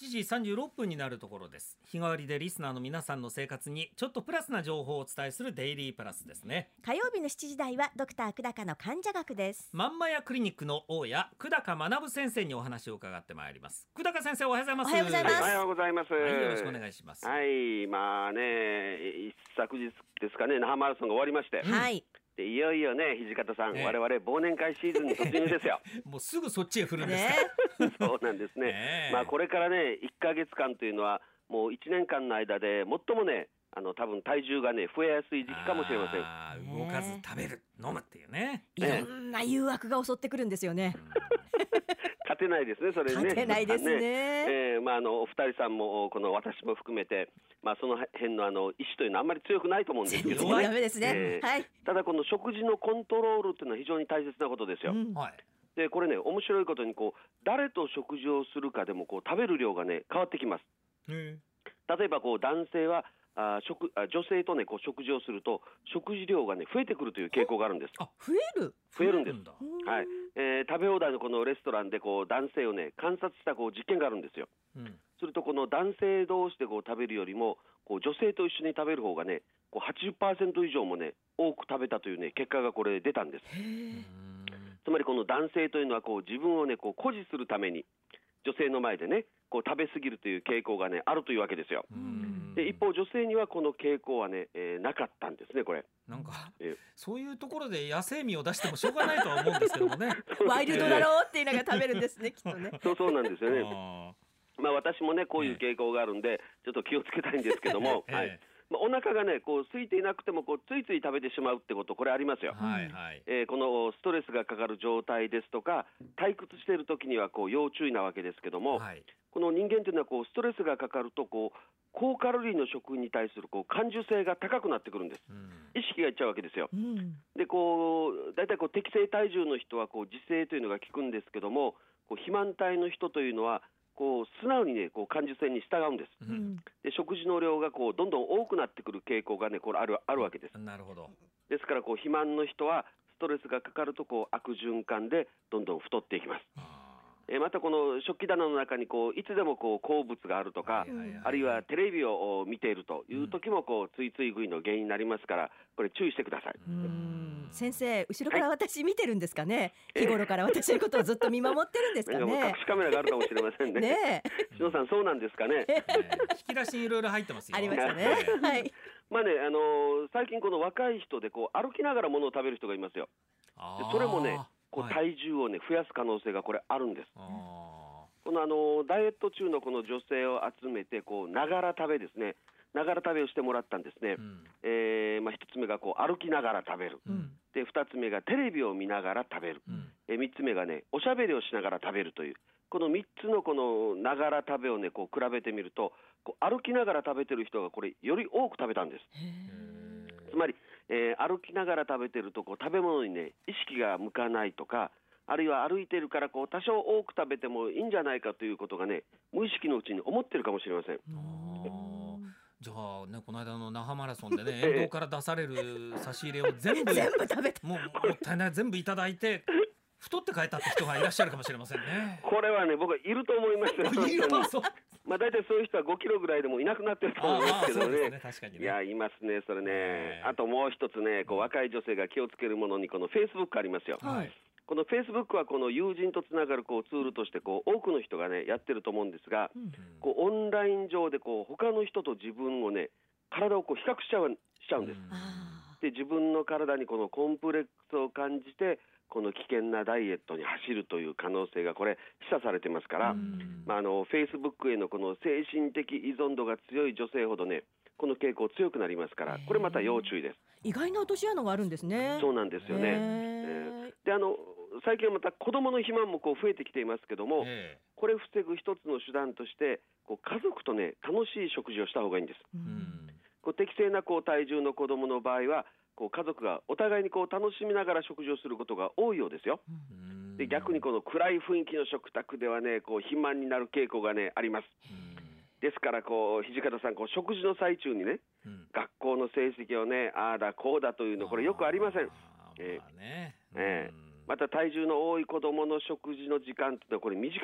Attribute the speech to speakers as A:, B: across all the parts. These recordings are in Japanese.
A: 7時36分になるところです。日替わりでリスナーの皆さんの生活にちょっとプラスな情報をお伝えするデイリープラスですね。
B: 火曜日の7時台はドクター久高の患者学です。
A: まんまやクリニックの大家久高学先生にお話を伺ってまいります。久高先生、おはようございます。
B: おはようございます。
C: おはようございます。
A: はい、よろしくお願いします。
C: はい、まあね、一昨日ですかね、那覇マラソンが終わりまして、
B: はい。
C: でいよいよね、土方さん、我々忘年会シーズンに突入ですよ。
A: もうすぐそっちへ振るんですか。
C: そうなんですね。まあこれからね、1ヶ月間というのはもう1年間の間で最もね、多分体重がね増えやすい時期かもしれません。
A: 動かず食べる、飲むっていうね。
B: いろんな誘惑が襲ってくるんですよね。
C: 勝てないですね、それね。
B: 勝てないですね。
C: まあお二人さんもこの私も含めて、まあその辺の意志というのはあんまり強くないと思うんですけどもね。
B: ダメですね。はい。
C: ただこの食事のコントロールというのは非常に大切なことですよ。
A: はい。
C: でこれね、面白いことに誰と食事をするかでも食べる量がね変わってきます。例えば男性は女性とね食事をすると食事量がね増えてくるという傾向があるんです。
B: 増える
C: んです。はい。食べ放題のこのレストランで男性をね観察した実験があるんですよ。するとこの男性同士で食べるよりも女性と一緒に食べる方がね80% 以上もね多く食べたというね結果がこれ出たんです。つまりこの男性というのは自分をね誇示するために女性の前でね食べ過ぎるという傾向がねあるというわけですよ。で一方女性にはこの傾向はね、なかったんですね。これ
A: なんか、そういうところで野生味を出してもしょうがないとは思うんですけどもね。
B: ワイルドだろうって言いながら食べるんですね、きっとね。
C: そうなんですよね。まあ私もねこういう傾向があるんでちょっと気をつけたいんですけども、はい。お腹がね空いていなくてもついつい食べてしまうってこと、これありますよ。
A: はいはい。
C: このストレスがかかる状態ですとか退屈している時には要注意なわけですけども、はい、この人間というのはストレスがかかると高カロリーの食に対する感受性が高くなってくるんです。意識がいっちゃうわけですよ。でだいたい適正体重の人は自制というのが効くんですけども、肥満体の人というのは素直にね感受性に従うんです。で食事の量がどんどん多くなってくる傾向がねあるわけです。
A: なるほど。
C: ですから肥満の人はストレスがかかると悪循環でどんどん太っていきます。またこの食器棚の中にいつでも鉱物があるとか、あるいはテレビを見ているという時もついつい食いの原因になりますから、これ注意してください。
B: 先生、後ろから私見てるんですかね。日頃から私のことをずっと見守ってるんですかね。
C: 隠しカメラがあるかもしれませんね。ねえ、篠さんそうなんですかね。
A: 引き出しにいろいろ入ってますよ。
B: ありましたね。はい。
C: まあね、最近この若い人で歩きながら物を食べる人がいますよ。でそれもね体重をね増やす可能性がこれあるんです。このダイエット中のこの女性を集めてながら食べですね、ながら食べをしてもらったんですね。一つ目が歩きながら食べる、で二つ目がテレビを見ながら食べる、三つ目がねおしゃべりをしながら食べるという、この3つのこのながら食べをね比べてみると歩きながら食べてる人がこれより多く食べたんです。つまり歩きながら食べてると食べ物にね意識が向かないとか、あるいは歩いてるから多少多く食べてもいいんじゃないかということがね無意識のうちに思ってるかもしれません。
A: じゃあね、この間の那覇マラソンでね沿道から出される差し入れを全部
B: 食べた、
A: もったいない全部いただいて太って帰ったって人がいらっしゃるかもしれませんね。
C: これはね僕はいると思いますよ。まあ大体そういう人は5キロぐらいでもいなくなってると思うんですけどね。
A: 確かにね。
C: いやいますねそれね。あともう一つね若い女性が気をつけるものにこのフェイスブックありますよ。このフェイスブックはこの友人とつながるツールとして多くの人がねやってると思うんですが、オンライン上で他の人と自分をね体を比較しちゃうんです。で自分の体にこのコンプレックスを感じてこの危険なダイエットに走るという可能性がこれ示唆されてますから、フェイスブックへのこの精神的依存度が強い女性ほどねこの傾向強くなりますから、これまた要注意です。
B: 意外な落とし穴があるんですね。
C: そうなんですよね。で最近はまた子どもの肥満も増えてきていますけども、これを防ぐ一つの手段として家族とね楽しい食事をした方がいいんです。適正な体重の子どもの場合は家族がお互いに楽しみながら食事をすることが多いようですよ。で逆にこの暗い雰囲気の食卓ではね肥満になる傾向がねあります。ですから土方さん食事の最中にね、学校の成績をねああだこうだというのこれよくありません。また体重の多い子どもの食事の時間というのはこれ短いんです。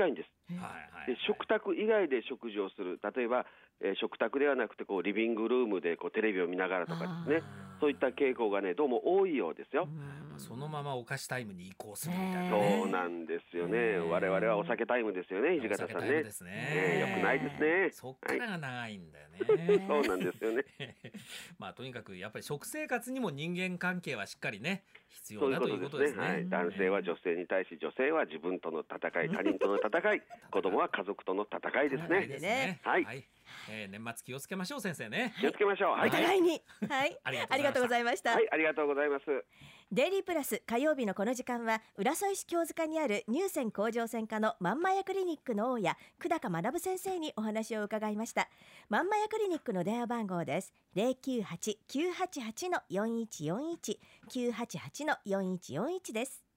C: で食卓以外で食事をする、例えば、食卓ではなくてこうリビングルームでこうテレビを見ながらとかですね、そういった傾向がねどうも多いようですよ。
A: そのままお菓子タイムに移行するみたいなね。
C: そうなんですよね。我々はお酒タイムですよね、土方さんね。よくないですね。
A: そっからが長いんだよね。
C: そうなんですよね。
A: まあとにかくやっぱり食生活にも人間関係はしっかりね必要だということですね。
C: 男性は女性に対し、女性は自分との戦い、他人との戦い、子供は家族との戦いですね。
A: はい。年末気をつけましょう先生ね。
C: 気をつけましょう。
B: お互いに。はい。ありがとうございました。
C: はい、ありがとうございます。
B: デイリープラス火曜日のこの時間は浦添市京塚にある乳腺甲状腺科のまんまやクリニックの大家久高学先生にお話を伺いました。まんまやクリニックの電話番号です。 098-988-4141 988-4141です。